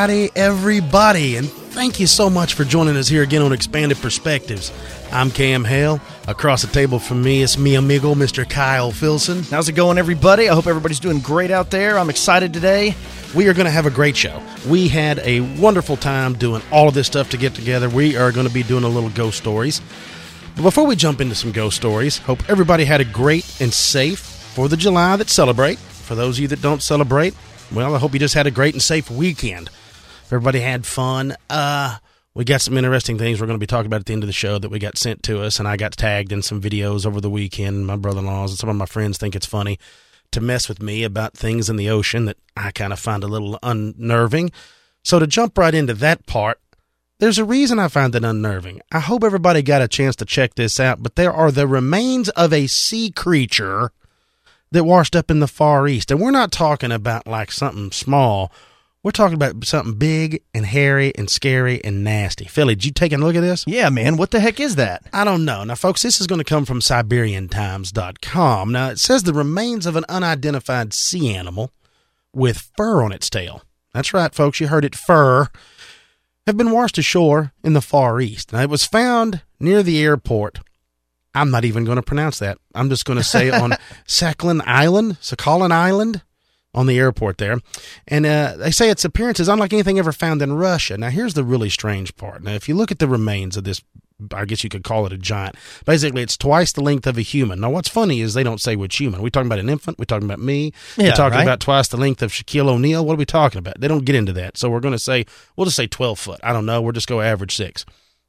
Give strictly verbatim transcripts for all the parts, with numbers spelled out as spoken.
Howdy, everybody, and thank you so much for joining us here again on Expanded Perspectives. I'm Cam Hale. Across the table from me is mi amigo, Mister Kyle Filson. How's it going, everybody? I hope everybody's doing great out there. I'm excited today. We are going to have a great show. We had a wonderful time doing all of this stuff to get together. We are going to be doing a little ghost stories. But before we jump into some ghost stories, hope everybody had a great and safe fourth of July that celebrate. For those of you that don't celebrate, well, I hope you just had a great and safe weekend. If everybody had fun, uh, we got some interesting things we're going to be talking about at the end of the show that we got sent to us, and I got tagged in some videos over the weekend. My brother-in-laws and some of my friends think it's funny to mess with me about things in the ocean that I kind of find a little unnerving. So to jump right into that part, there's a reason I find it unnerving. I hope everybody got a chance to check this out, but there are the remains of a sea creature that washed up in the Far East. And we're not talking about like something small. We're talking about something big and hairy and scary and nasty. Philly, did you take a look at this? Yeah, man. What the heck is that? I don't know. Now, folks, this is going to come from Siberian Times dot com. Now, it says the remains of an unidentified sea animal with fur on its tail. That's right, folks. You heard it, fur. Have been washed ashore in the Far East. Now, it was found near the airport. I'm not even going to pronounce that. I'm just going to say on Sakhalin Island, Sakhalin Island, on the airport there. And uh, they say its appearance is unlike anything ever found in Russia. Now, here's the really strange part. Now, if you look at the remains of this, I guess you could call it a giant. Basically, it's twice the length of a human. Now, what's funny is they don't say which human. Are we talking about an infant? We're talking about me? Yeah, We're talking right? about twice the length of Shaquille O'Neal? What are we talking about? They don't get into that. So we're going to say, we'll just say twelve foot. I don't know. We'll just go average six.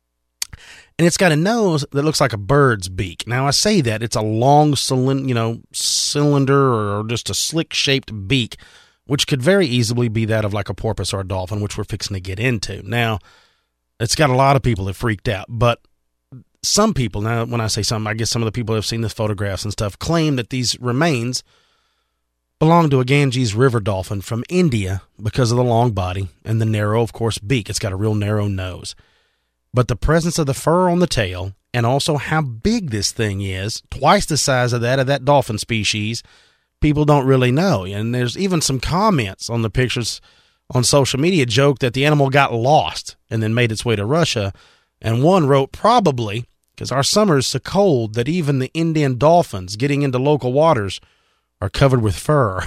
And it's got a nose that looks like a bird's beak. Now, I say that. It's a long cylind- you know, cylinder or just a slick-shaped beak, which could very easily be that of like a porpoise or a dolphin, which we're fixing to get into. Now, it's got a lot of people that freaked out. But some people, now when I say some, I guess some of the people who have seen the photographs and stuff, claim that these remains belong to a Ganges river dolphin from India because of the long body and the narrow, of course, beak. It's got a real narrow nose. But the presence of the fur on the tail and also how big this thing is, twice the size of that of that dolphin species, people don't really know. And there's even some comments on the pictures on social media joke that the animal got lost and then made its way to Russia. And one wrote, probably, because our summer is so cold that even the Indian dolphins getting into local waters are covered with fur.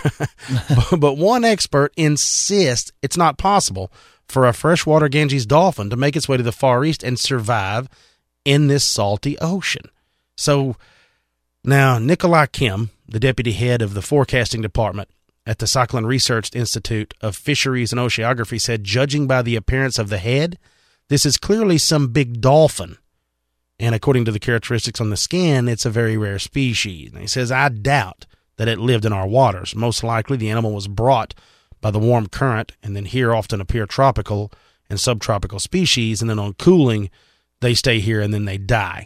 But one expert insists it's not possible for a freshwater Ganges dolphin to make its way to the Far East and survive in this salty ocean. So now Nikolai Kim, the deputy head of the forecasting department at the Sakhalin Research Institute of Fisheries and Oceanography, said, judging by the appearance of the head, this is clearly some big dolphin. And according to the characteristics on the skin, it's a very rare species. And he says, I doubt that it lived in our waters. Most likely the animal was brought by the warm current, and then here often appear tropical and subtropical species, and then on cooling, they stay here and then they die.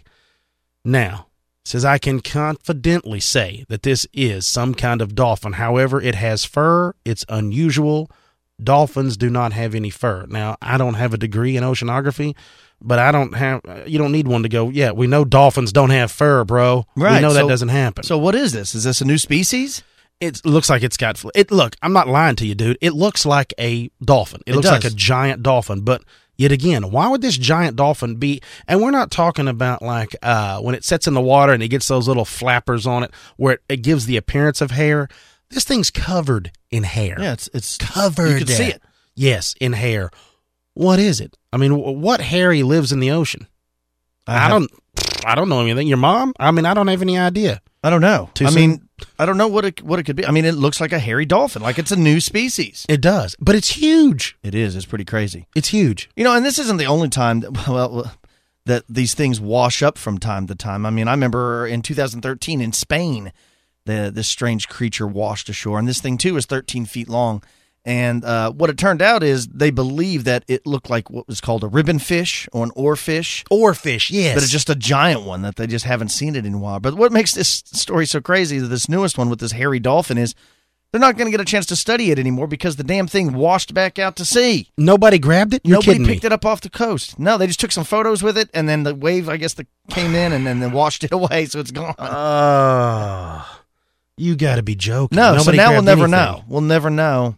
Now, says I can confidently say that this is some kind of dolphin. However, it has fur. It's unusual. Dolphins do not have any fur. Now, I don't have a degree in oceanography, but I don't have, you don't need one to go, yeah, we know dolphins don't have fur, bro. Right. We know that so, doesn't happen. So what is this? Is this a new species? It looks like it's got, it. look, I'm not lying to you, dude. It looks like a dolphin. It, It looks does. like a giant dolphin. But yet again, why would this giant dolphin be, and we're not talking about like uh, when it sets in the water and it gets those little flappers on it where it, it gives the appearance of hair. This thing's covered in hair. Yeah, it's it's Covered. You can see it. Yes, in hair. What is it? I mean, wh- what hairy lives in the ocean? I, I, have- don't, I don't know anything. Your mom? I mean, I don't have any idea. I don't know. Too I soon? mean, I don't know what it what it could be. I mean, it looks like a hairy dolphin, like it's a new species. It does, but it's huge. It is. It's pretty crazy. It's huge. You know, and this isn't the only time that, well, that these things wash up from time to time. I mean, I remember in two thousand thirteen in Spain, the this strange creature washed ashore, and this thing too is thirteen feet long. And uh, what it turned out is they believe that it looked like what was called a ribbon fish or an oarfish. Oarfish, yes. But it's just a giant one that they just haven't seen it in a while. But what makes this story so crazy, this newest one with this hairy dolphin, is they're not going to get a chance to study it anymore because the damn thing washed back out to sea. Nobody grabbed it? You're Nobody kidding picked me. it up off the coast. No, they just took some photos with it, and then the wave, I guess, that came in and then they washed it away, so it's gone. Oh, you got to be joking. No, so Nobody now we'll grabbed never anything. know. We'll never know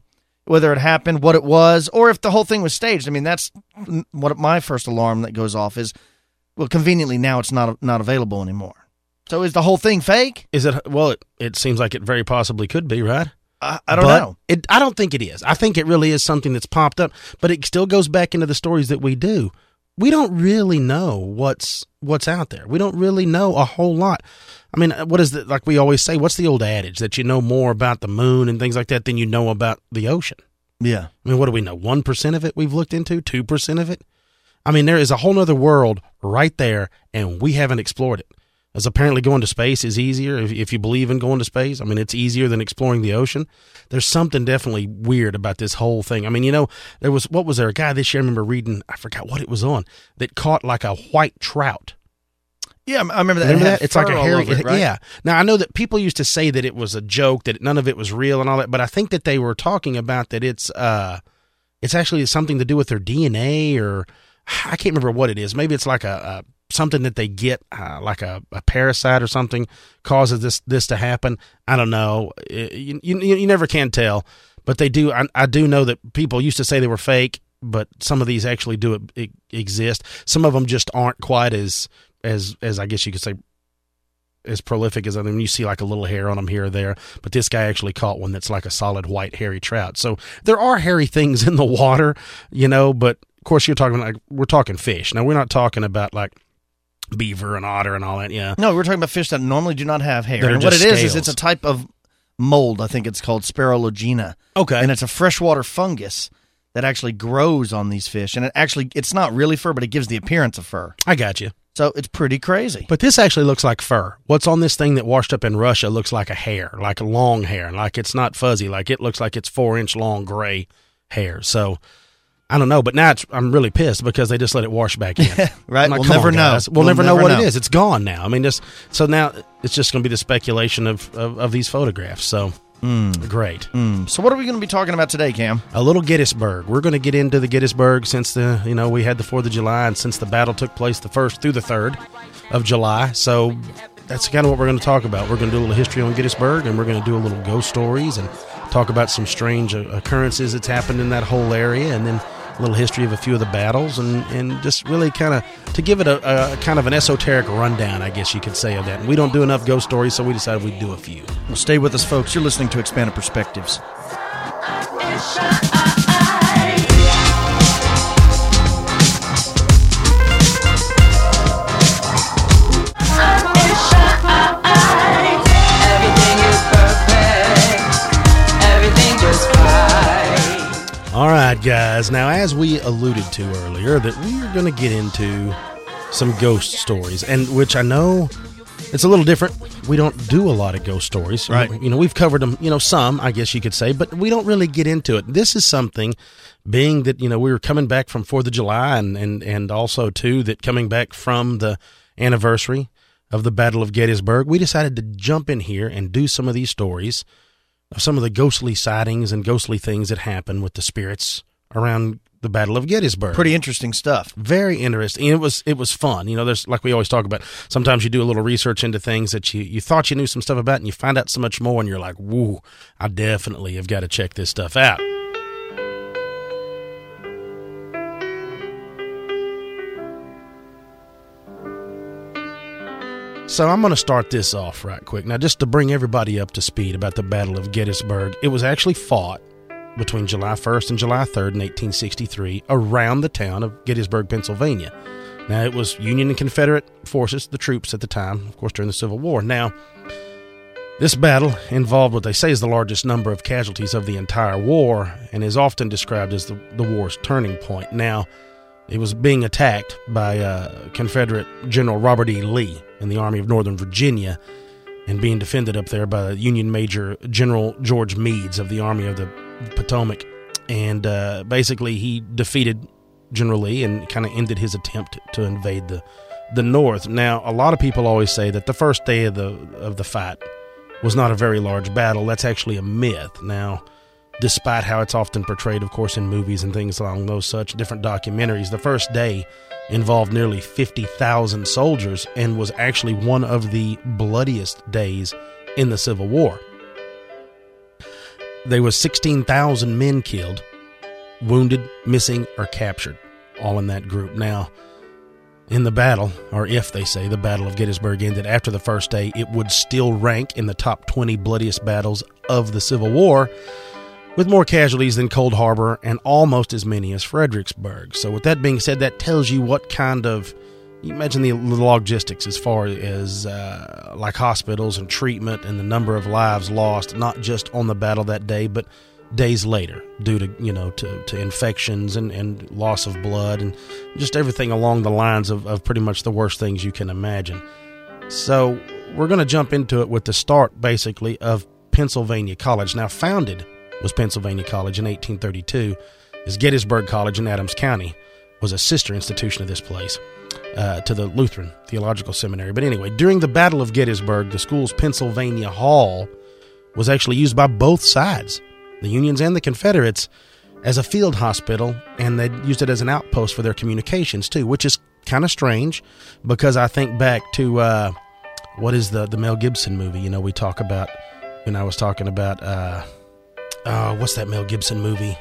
whether it happened, what it was, or if the whole thing was staged. I mean, that's what my first alarm that goes off is, well, conveniently now it's not not available anymore. So is the whole thing fake? Is it? Well, it, it seems like it very possibly could be, right? I, I don't but know. It, I don't think it is. I think it really is something that's popped up, but it still goes back into the stories that we do. We don't really know what's what's out there. We don't really know a whole lot. I mean, what is the, like we always say, what's the old adage that you know more about the moon and things like that than you know about the ocean? Yeah. I mean, what do we know? one percent of it we've looked into? two percent of it? I mean, there is a whole nother world right there, and we haven't explored it. As apparently going to space is easier if, if you believe in going to space. I mean, it's easier than exploring the ocean. There's something definitely weird about this whole thing. I mean, you know, there was, what was there? A guy this year, I remember reading, I forgot what it was on, that caught like a white trout. Yeah, I remember that. Remember It that? had It's like a fur all hairy, over it, right? yeah. Now, I know that people used to say that it was a joke, that none of it was real and all that, but I think that they were talking about that it's, uh, it's actually something to do with their D N A, or I can't remember what it is. Maybe it's like a, a something that they get, uh, like a, a parasite or something causes this, this to happen. I don't know. You, you, you never can tell, but they do. I, I do know that people used to say they were fake, but some of these actually do it, exist. Some of them just aren't quite as, as, as I guess you could say, as prolific as I mean, you see like a little hair on them here or there, but this guy actually caught one that's like a solid white hairy trout. So there are hairy things in the water, you know, but of course you're talking like, we're talking fish. Now we're not talking about like beaver and otter and all that. Yeah. No, we're talking about fish that normally do not have hair. That are And what it just is, is scales. it's a type of mold. I think it's called Spirulogina. Okay. And it's a freshwater fungus that actually grows on these fish. And it actually, it's not really fur, but it gives the appearance of fur. I got you. So it's pretty crazy. But this actually looks like fur. What's on this thing that washed up in Russia looks like a hair, like a long hair, like it's not fuzzy, like it looks like it's four inch long gray hair. So I don't know, but now it's, I'm really pissed because they just let it wash back in. Right? I'm like, We'll come never on, know. guys. We'll, We'll never know never what know. it is. It's gone now. I mean, just so now it's just going to be the speculation of, of, of these photographs. So Mm. great. Mm. So what are we going to be talking about today, Cam? A little Gettysburg. We're going to get into the Gettysburg since the, you know, we had the fourth of July and since the battle took place the first through the third of July. So that's kind of what we're going to talk about. We're going to do a little history on Gettysburg, and we're going to do a little ghost stories and talk about some strange uh, occurrences that's happened in that whole area, and then a little history of a few of the battles, and, and just really kind of to give it a, a kind of an esoteric rundown, I guess you could say, of that. And we don't do enough ghost stories, so we decided we'd do a few. Well, stay with us, folks. You're listening to Expanded Perspectives. All right, guys. Now, as we alluded to earlier, that we are going to get into some ghost stories, and which I know it's a little different. We don't do a lot of ghost stories. Right. You know, we've covered them, you know, some, I guess you could say, but we don't really get into it. This is something, being that, you know, we were coming back from fourth of July, and, and, and also, too, that coming back from the anniversary of the Battle of Gettysburg, we decided to jump in here and do some of these stories of some of the ghostly sightings and ghostly things that happen with the spirits around the Battle of Gettysburg. Pretty interesting stuff. Very interesting. And it was it was fun. You know, there's, like we always talk about, sometimes you do a little research into things that you, you thought you knew some stuff about, and you find out so much more, and you're like, woo, I definitely have got to check this stuff out. So I'm going to start this off right quick. Now, just to bring everybody up to speed about the Battle of Gettysburg, it was actually fought between July first and July third in eighteen sixty-three around the town of Gettysburg, Pennsylvania. Now, it was Union and Confederate forces, the troops at the time, of course, during the Civil War. Now, this battle involved what they say is the largest number of casualties of the entire war, and is often described as the, the war's turning point. Now, it was being attacked by uh, Confederate General Robert E. Lee in the Army of Northern Virginia, and being defended up there by Union Major General George Meades of the Army of the Potomac. And uh, basically he defeated General Lee and kind of ended his attempt to invade the, the North. Now, a lot of people always say that the first day of the of the fight was not a very large battle. That's actually a myth. Now, despite how it's often portrayed, of course, in movies and things along those such different documentaries, the first day involved nearly fifty thousand soldiers and was actually one of the bloodiest days in the Civil War. there was sixteen thousand men killed, wounded, missing, or captured, all in that group. Now, in the battle, or if they say the Battle of Gettysburg ended after the first day, it would still rank in the top twenty bloodiest battles of the Civil War, with more casualties than Cold Harbor and almost as many as Fredericksburg. So with that being said, that tells you what kind of, you imagine the logistics as far as uh, like hospitals and treatment and the number of lives lost, not just on the battle that day, but days later, due to, you know, to, to infections and, and loss of blood and just everything along the lines of, of pretty much the worst things you can imagine. So we're going to jump into it with the start, basically, of Pennsylvania College. Now, founded was Pennsylvania College in eighteen thirty-two, as Gettysburg College in Adams County was a sister institution of this place uh, to the Lutheran Theological Seminary. But anyway, during the Battle of Gettysburg, the school's Pennsylvania Hall was actually used by both sides, the Unions and the Confederates, as a field hospital, and they used it as an outpost for their communications too, which is kind of strange because I think back to uh, what is the the Mel Gibson movie? You know, we talk about when I was talking about uh, uh, what's that Mel Gibson movie?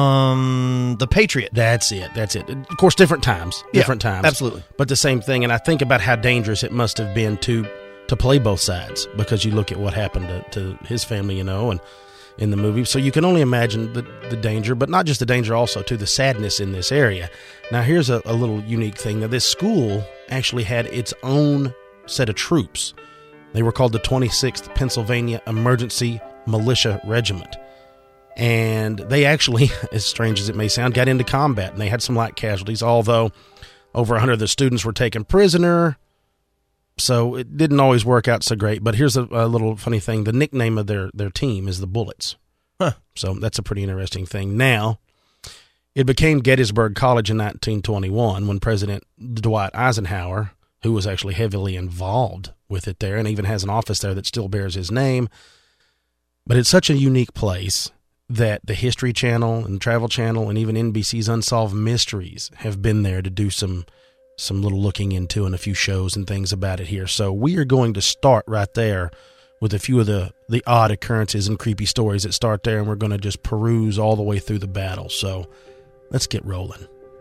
Um, The Patriot. That's it. That's it. Of course, different times, different yeah, times, absolutely, but the same thing. And I think about how dangerous it must have been to to play both sides, because you look at what happened to, to his family, you know, and in the movie. So you can only imagine the, the danger, but not just the danger, also to the sadness in this area. Now, here's a, a little unique thing. Now, this school actually had its own set of troops. They were called the twenty-sixth Pennsylvania Emergency Militia Regiment. And they actually, as strange as it may sound, got into combat, and they had some light casualties, although over one hundred of the students were taken prisoner. So it didn't always work out so great. But here's a, a little funny thing. The nickname of their, their team is the Bullets. Huh. So that's a pretty interesting thing. Now, it became Gettysburg College in nineteen twenty-one when President Dwight Eisenhower, who was actually heavily involved with it there and even has an office there that still bears his name. But it's such a unique place that the History Channel and Travel Channel and even N B C's Unsolved Mysteries have been there to do some some little looking into and a few shows and things about it here. So we are going to start right there with a few of the, the odd occurrences and creepy stories that start there, and we're going to just peruse all the way through the battle. So let's get rolling.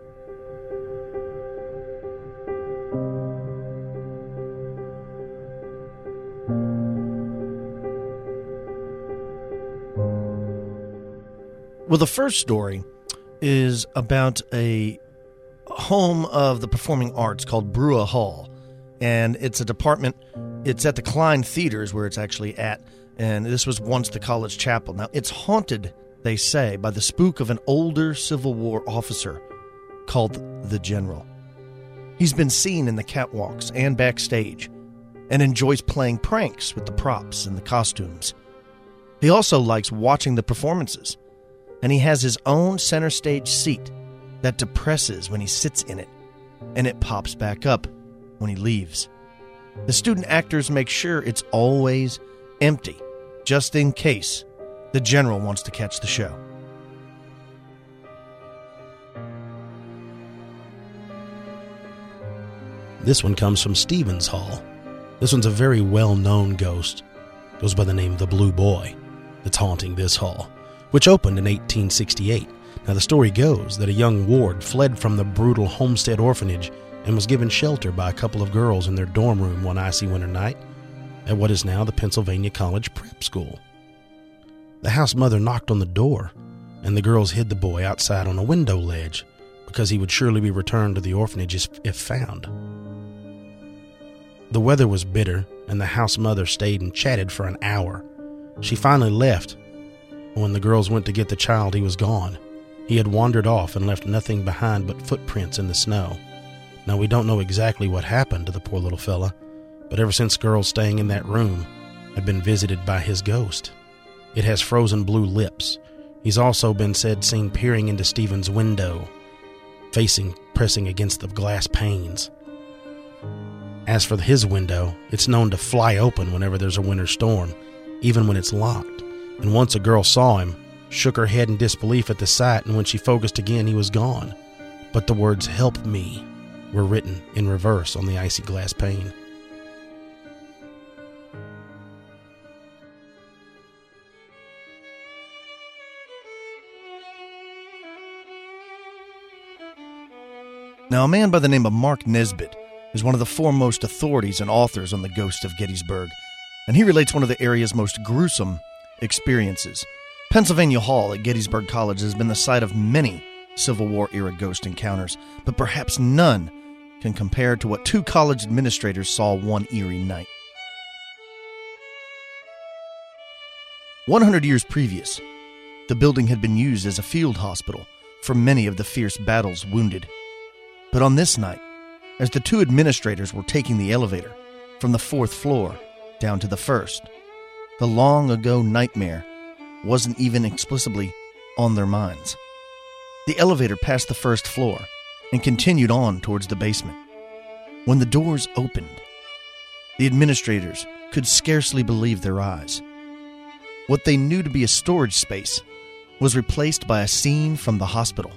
Well, the first story is about a home of the performing arts called Brewer Hall, and it's a department. It's at the Klein Theaters where it's actually at, and this was once the college chapel. Now, it's haunted, they say, by the spook of an older Civil War officer called the General. He's been seen in the catwalks and backstage and enjoys playing pranks with the props and the costumes. He also likes watching the performances, and he has his own center stage seat that depresses when he sits in it, and it pops back up when he leaves. The student actors make sure it's always empty, just in case the General wants to catch the show. This one comes from Stevens Hall. This one's a very well-known ghost. Goes by the name of the Blue Boy that's haunting this hall, which opened in eighteen sixty-eight. Now, the story goes that a young ward fled from the brutal Homestead Orphanage and was given shelter by a couple of girls in their dorm room one icy winter night at what is now the Pennsylvania College Prep School. The house mother knocked on the door, and the girls hid the boy outside on a window ledge because he would surely be returned to the orphanage if found. The weather was bitter, and the house mother stayed and chatted for an hour. She finally left. When the girls went to get the child, he was gone. He had wandered off and left nothing behind but footprints in the snow. Now, we don't know exactly what happened to the poor little fella, but ever since girls staying in that room have been visited by his ghost. It has frozen blue lips. He's also been said seen peering into Stephen's window, facing, pressing against the glass panes. As for his window, it's known to fly open whenever there's a winter storm, even when it's locked. And once a girl saw him, shook her head in disbelief at the sight, and when she focused again, he was gone. But the words, "Help me," were written in reverse on the icy glass pane. Now, a man by the name of Mark Nesbitt is one of the foremost authorities and authors on the ghost of Gettysburg, and he relates one of the area's most gruesome experiences. Pennsylvania Hall at Gettysburg College has been the site of many Civil War-era ghost encounters, but perhaps none can compare to what two college administrators saw one eerie night. one hundred years previous, the building had been used as a field hospital for many of the fierce battle's wounded. But on this night, as the two administrators were taking the elevator from the fourth floor down to the first, the long-ago nightmare wasn't even explicitly on their minds. The elevator passed the first floor and continued on towards the basement. When the doors opened, the administrators could scarcely believe their eyes. What they knew to be a storage space was replaced by a scene from the hospital.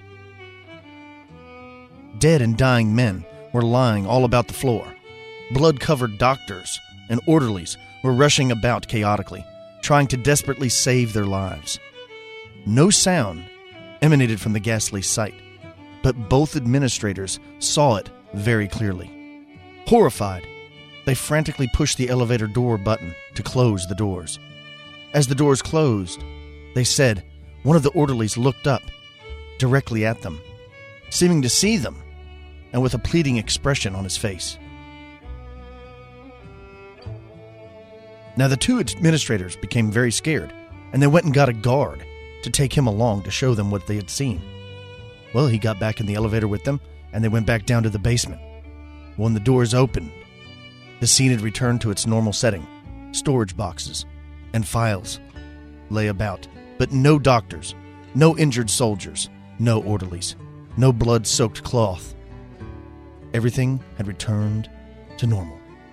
Dead and dying men were lying all about the floor. Blood-covered doctors and orderlies were rushing about chaotically, trying to desperately save their lives. No sound emanated from the ghastly sight, but both administrators saw it very clearly. Horrified, they frantically pushed the elevator door button to close the doors. As the doors closed, they said one of the orderlies looked up directly at them, seeming to see them, and with a pleading expression on his face. Now the two administrators became very scared, and they went and got a guard to take him along to show them what they had seen. Well, he got back in the elevator with them, and they went back down to the basement. When the doors opened, the scene had returned to its normal setting. Storage boxes and files lay about, but no doctors, no injured soldiers, no orderlies, no blood-soaked cloth. Everything had returned to normal.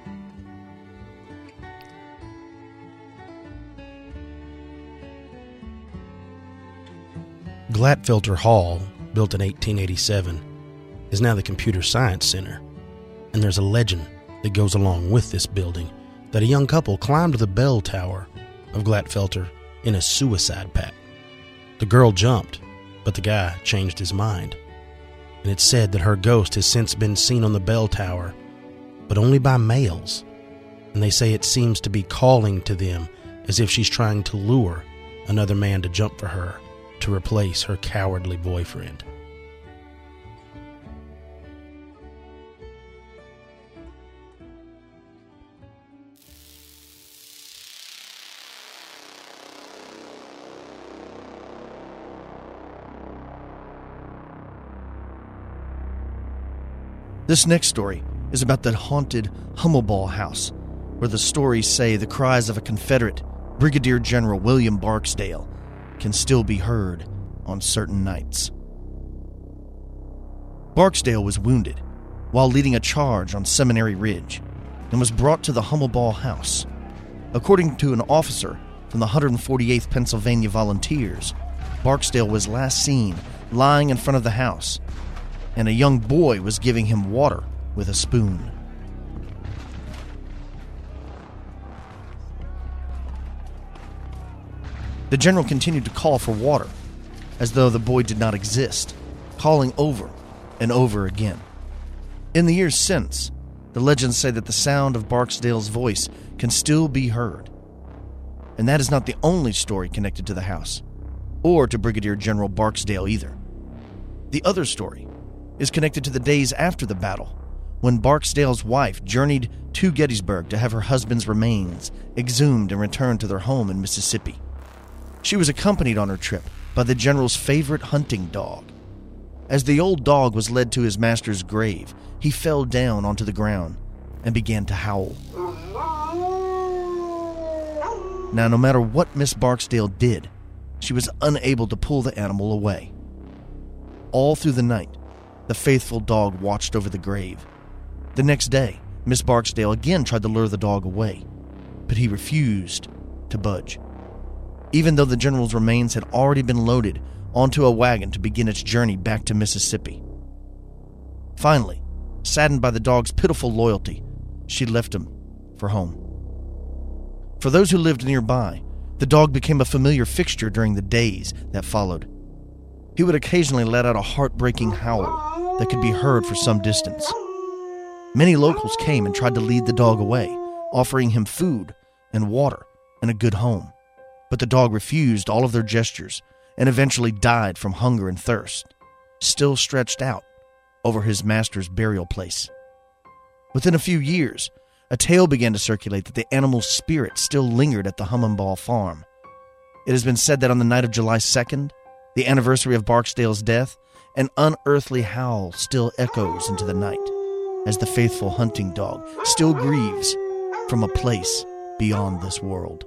Glatfelter Hall, built in eighteen eighty-seven, is now the Computer Science Center, and there's a legend that goes along with this building that a young couple climbed the bell tower of Glatfelter in a suicide pact. The girl jumped, but the guy changed his mind, and it's said that her ghost has since been seen on the bell tower, but only by males, and they say it seems to be calling to them as if she's trying to lure another man to jump for her to replace her cowardly boyfriend. This next story is about the haunted Hummelball House, where the stories say the cries of a Confederate, Brigadier General William Barksdale, can still be heard on certain nights. Barksdale was wounded while leading a charge on Seminary Ridge and was brought to the Hummelball House. According to an officer from the one hundred forty-eighth Pennsylvania Volunteers, Barksdale was last seen lying in front of the house, and a young boy was giving him water with a spoon. The general continued to call for water, as though the boy did not exist, calling over and over again. In the years since, the legends say that the sound of Barksdale's voice can still be heard. And that is not the only story connected to the house, or to Brigadier General Barksdale either. The other story is connected to the days after the battle, when Barksdale's wife journeyed to Gettysburg to have her husband's remains exhumed and returned to their home in Mississippi. She was accompanied on her trip by the general's favorite hunting dog. As the old dog was led to his master's grave, he fell down onto the ground and began to howl. Now, no matter what Miss Barksdale did, she was unable to pull the animal away. All through the night, the faithful dog watched over the grave. The next day, Miss Barksdale again tried to lure the dog away, but he refused to budge, even though the general's remains had already been loaded onto a wagon to begin its journey back to Mississippi. Finally, saddened by the dog's pitiful loyalty, she left him for home. For those who lived nearby, the dog became a familiar fixture during the days that followed. He would occasionally let out a heartbreaking howl, that could be heard for some distance. Many locals came and tried to lead the dog away, offering him food and water and a good home. But the dog refused all of their gestures and eventually died from hunger and thirst, still stretched out over his master's burial place. Within a few years, a tale began to circulate that the animal's spirit still lingered at the Hummingball farm. It has been said that on the night of July second, the anniversary of Barksdale's death, an unearthly howl still echoes into the night as the faithful hunting dog still grieves from a place beyond this world.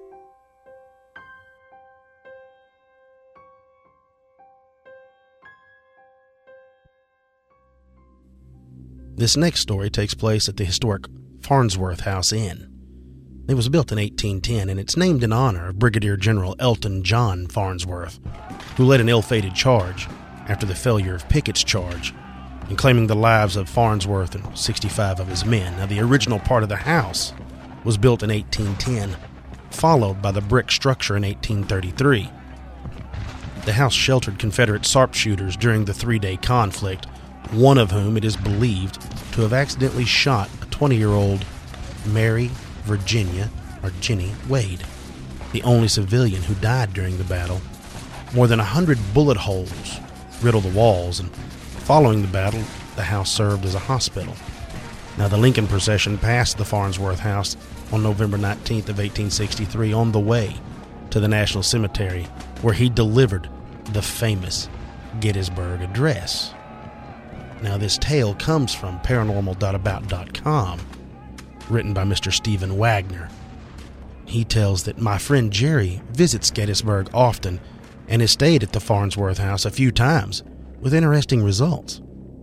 This next story takes place at the historic Farnsworth House Inn. It was built in eighteen ten, and it's named in honor of Brigadier General Elton John Farnsworth, who led an ill-fated charge after the failure of Pickett's charge in claiming the lives of Farnsworth and sixty-five of his men. Now, the original part of the house was built in eighteen ten, followed by the brick structure in eighteen thirty-three. The house sheltered Confederate sharpshooters during the three-day conflict, one of whom it is believed to have accidentally shot a twenty-year-old Mary Virginia, or Jenny, Wade, the only civilian who died during the battle. More than a hundred bullet holes riddled the walls, and following the battle, the house served as a hospital. Now, the Lincoln procession passed the Farnsworth House on November nineteenth of eighteen sixty-three on the way to the National Cemetery, where he delivered the famous Gettysburg Address. Now, this tale comes from paranormal dot about dot com, written by Mister Stephen Wagner. He tells that my friend Jerry visits Gettysburg often and has stayed at the Farnsworth House a few times, with interesting results.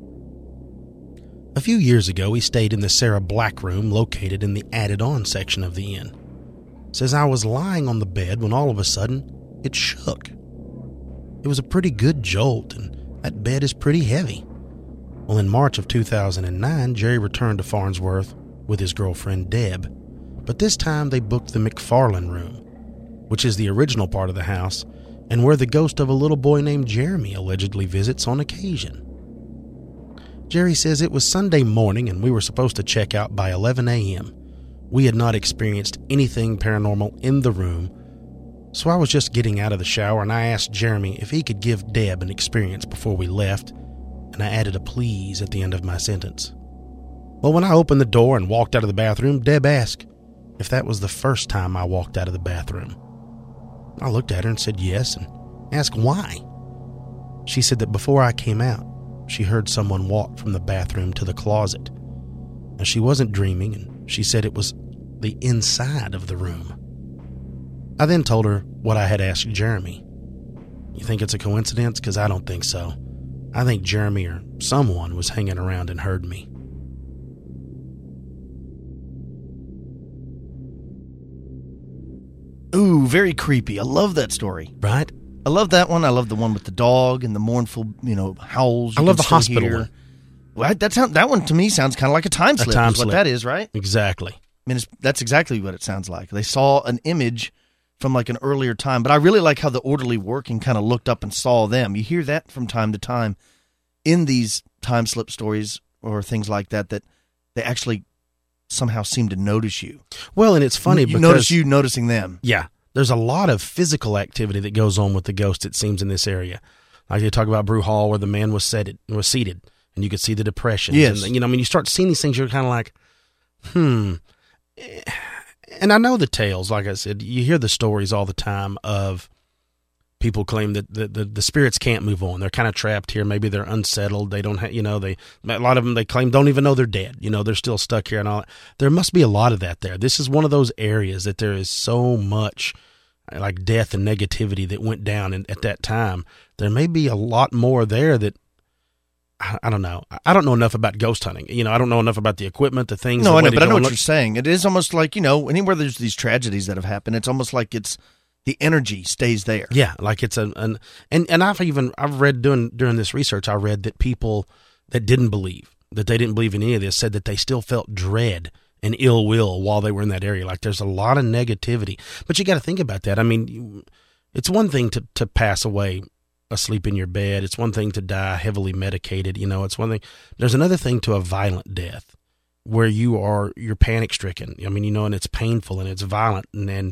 A few years ago, he stayed in the Sarah Black room located in the added-on section of the inn. Says, I was lying on the bed when all of a sudden it shook. It was a pretty good jolt, and that bed is pretty heavy. Well, in March of two thousand nine, Jerry returned to Farnsworth with his girlfriend Deb, but this time they booked the McFarland room, which is the original part of the house and where the ghost of a little boy named Jeremy allegedly visits on occasion. Jerry says it was Sunday morning and we were supposed to check out by eleven a.m. We had not experienced anything paranormal in the room, so I was just getting out of the shower and I asked Jeremy if he could give Deb an experience before we left, and I added a please at the end of my sentence. Well, when I opened the door and walked out of the bathroom, Deb asked if that was the first time I walked out of the bathroom. I looked at her and said yes, and asked why. She said that before I came out, she heard someone walk from the bathroom to the closet. Now, she wasn't dreaming, and she said it was the inside of the room. I then told her what I had asked Jeremy. You think it's a coincidence? Because I don't think so. I think Jeremy or someone was hanging around and heard me. Ooh, very creepy. I love that story. Right? I love that one. I love the one with the dog and the mournful, you know, howls. I love the hospital one. Well, that sound, that one to me sounds kind of like a time slip. A time is slip. What that is, right? Exactly. I mean, it's, that's exactly what it sounds like. They saw an image from like an earlier time, but I really like how the orderly working kind of looked up and saw them. You hear that from time to time in these time slip stories or things like that, that they actually somehow seem to notice you. Well, and it's funny you because... notice you noticing them. Yeah. There's a lot of physical activity that goes on with the ghost, it seems, in this area. Like they talk about Brew Hall, where the man was seated, was seated and you could see the depressions. Yes. And, you know, I mean, you start seeing these things, you're kind of like, hmm. And I know the tales, like I said, you hear the stories all the time of people claim that the, the, the spirits can't move on. They're kind of trapped here. Maybe they're unsettled. They don't have, you know, they, a lot of them, they claim don't even know they're dead. You know, they're still stuck here and all that. There must be a lot of that there. This is one of those areas that there is so much like death and negativity that went down in, at that time. There may be a lot more there that, I, I don't know. I don't know enough about ghost hunting. You know, I don't know enough about the equipment, the things. No, the I know, but I know what look. you're saying. It is almost like, you know, anywhere there's these tragedies that have happened, it's almost like it's, the energy stays there. Yeah, like it's an, an and and I've even I've read during during this research I read that people that didn't believe that they didn't believe in any of this said that they still felt dread and ill will while they were in that area. Like there's a lot of negativity, but you got to think about that. I mean, it's one thing to to pass away asleep in your bed. It's one thing to die heavily medicated. You know, it's one thing. There's another thing to a violent death where you are, you're panic stricken. I mean, you know, and it's painful and it's violent. And then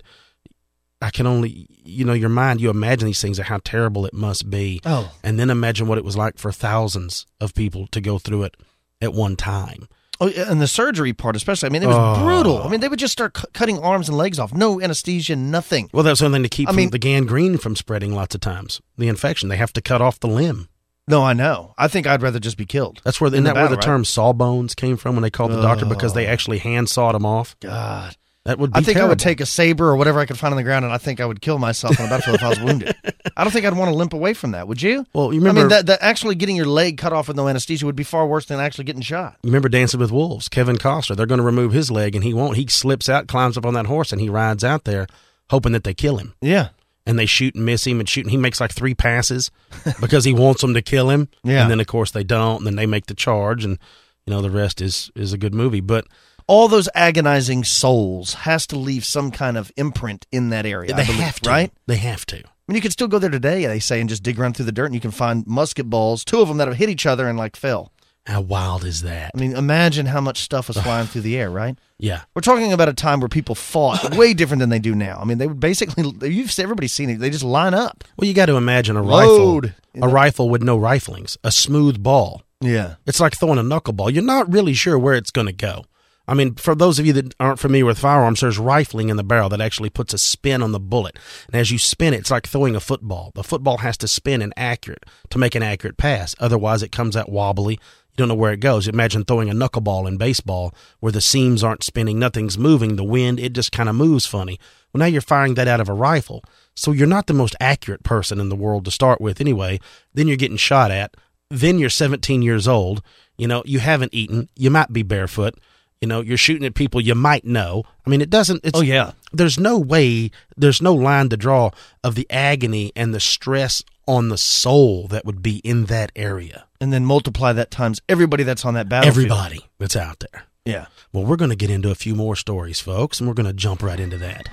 I can only, you know, your mind, you imagine these things and how terrible it must be. Oh. And then imagine what it was like for thousands of people to go through it at one time. Oh, and the surgery part especially. I mean, it was Oh. brutal. I mean, they would just start cu- cutting arms and legs off. No anesthesia, nothing. Well, that's something to keep I from mean- the gangrene from spreading lots of times. The infection, they have to cut off the limb. No, I know. I think I'd rather just be killed. That's where, In isn't the that where battle, the term sawbones came from when they called the doctor because they Oh. actually hand sawed them off? God. That would be I think terrible. I would take a saber or whatever I could find on the ground, and I think I would kill myself on the battlefield if I was wounded. I don't think I'd want to limp away from that. Would you? Well, you remember, I mean, that, that actually getting your leg cut off with no anesthesia would be far worse than actually getting shot. you remember Dancing with Wolves? Kevin Costner, they're going to remove his leg, and he won't. He slips out, climbs up on that horse, and he rides out there hoping that they kill him. Yeah. And they shoot and miss him and shoot, and he makes like three passes because he wants them to kill him. Yeah. And then, of course, they don't, and then they make the charge, and, you know, the rest is, is a good movie. But All those agonizing souls has to leave some kind of imprint in that area. they I believe, have to. right? They have to. I mean, you could still go there today, they say, and just dig around through the dirt, and you can find musket balls, two of them that have hit each other and like fell. How wild is that? I mean, imagine how much stuff was flying through the air, right? Yeah. We're talking about a time where people fought way different than they do now. I mean, they would basically, you've everybody's seen it, they just line up. Well, you got to imagine a Load. rifle, a rifle with no riflings, a smooth ball. Yeah. It's like throwing a knuckleball. You're not really sure where it's going to go. I mean, for those of you that aren't familiar with firearms, there's rifling in the barrel that actually puts a spin on the bullet. And as you spin it, it's like throwing a football. The football has to spin and accurate to make an accurate pass. Otherwise, it comes out wobbly. You don't know where it goes. Imagine throwing a knuckleball in baseball where the seams aren't spinning, nothing's moving, the wind, it just kind of moves funny. Well, now you're firing that out of a rifle. So you're not the most accurate person in the world to start with anyway. Then you're getting shot at. Then you're seventeen years old. You know, you haven't eaten. You might be barefoot. You know, you're shooting at people you might know. I mean, it doesn't. It's, Oh, yeah. There's no way, there's no line to draw of the agony and the stress on the soul that would be in that area. And then multiply that times everybody that's on that battlefield. Everybody that's out there. Yeah. Well, we're going to get into a few more stories, folks, and we're going to jump right into that.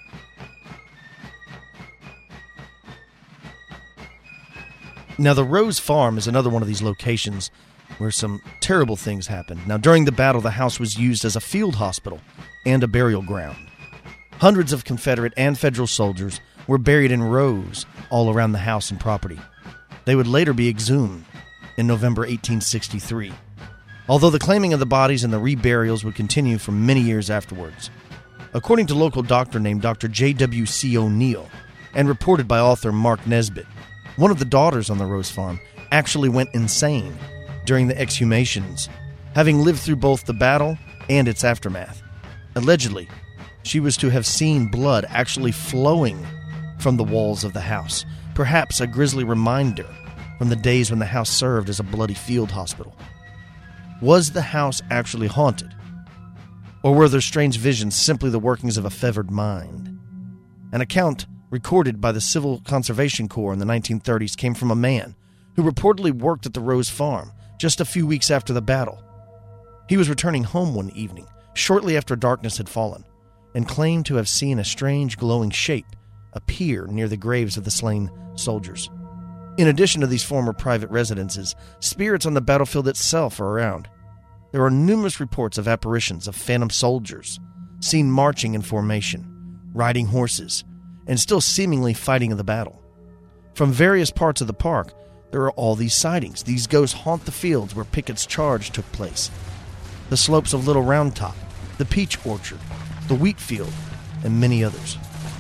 Now, the Rose Farm is another one of these locations where some terrible things happened. Now, during the battle, the house was used as a field hospital and a burial ground. Hundreds of Confederate and Federal soldiers were buried in rows all around the house and property. They would later be exhumed in November eighteen sixty-three, although the claiming of the bodies and the reburials would continue for many years afterwards. According to local doctor named Doctor J W C O'Neill, and reported by author Mark Nesbitt, one of the daughters on the Rose Farm actually went insane during the exhumations, having lived through both the battle and its aftermath. Allegedly, she was to have seen blood actually flowing from the walls of the house, perhaps a grisly reminder from the days when the house served as a bloody field hospital. Was the house actually haunted? Or were their strange visions simply the workings of a fevered mind? An account recorded by the Civil Conservation Corps in the nineteen thirties came from a man who reportedly worked at the Rose Farm just a few weeks after the battle. He was returning home one evening, shortly after darkness had fallen, and claimed to have seen a strange glowing shape appear near the graves of the slain soldiers. In addition to these former private residences, spirits on the battlefield itself are around. There are numerous reports of apparitions of phantom soldiers, seen marching in formation, riding horses, and still seemingly fighting in the battle. From various parts of the park, there are all these sightings. These ghosts haunt the fields where Pickett's charge took place, the slopes of Little Round Top, the peach orchard, the wheat field, and many others.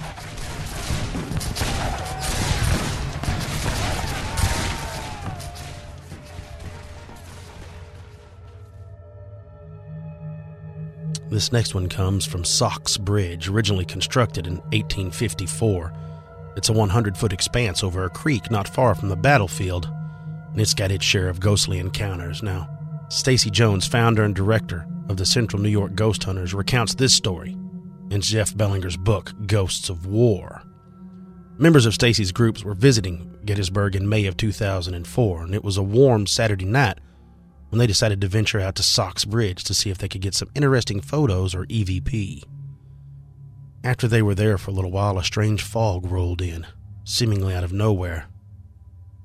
This next one comes from Sox Bridge, originally constructed in eighteen fifty-four. It's a one hundred foot expanse over a creek not far from the battlefield, and it's got its share of ghostly encounters. Now, Stacy Jones, founder and director of the Central New York Ghost Hunters, recounts this story in Jeff Bellinger's book, Ghosts of War. Members of Stacy's groups were visiting Gettysburg in May of two thousand four, and it was a warm Saturday night when they decided to venture out to Sox Bridge to see if they could get some interesting photos or E V P. After they were there for a little while, a strange fog rolled in, seemingly out of nowhere.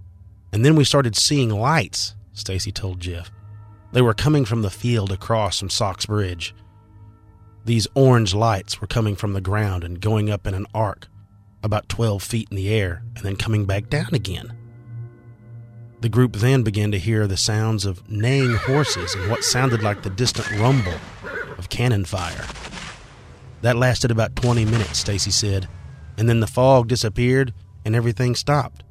And then we started seeing lights, Stacy told Jeff. They were coming from the field across from Sox Bridge. These orange lights were coming from the ground and going up in an arc about twelve feet in the air and then coming back down again. The group then began to hear the sounds of neighing horses and what sounded like the distant rumble of cannon fire. That lasted about twenty minutes, Stacy said, and then the fog disappeared and everything stopped.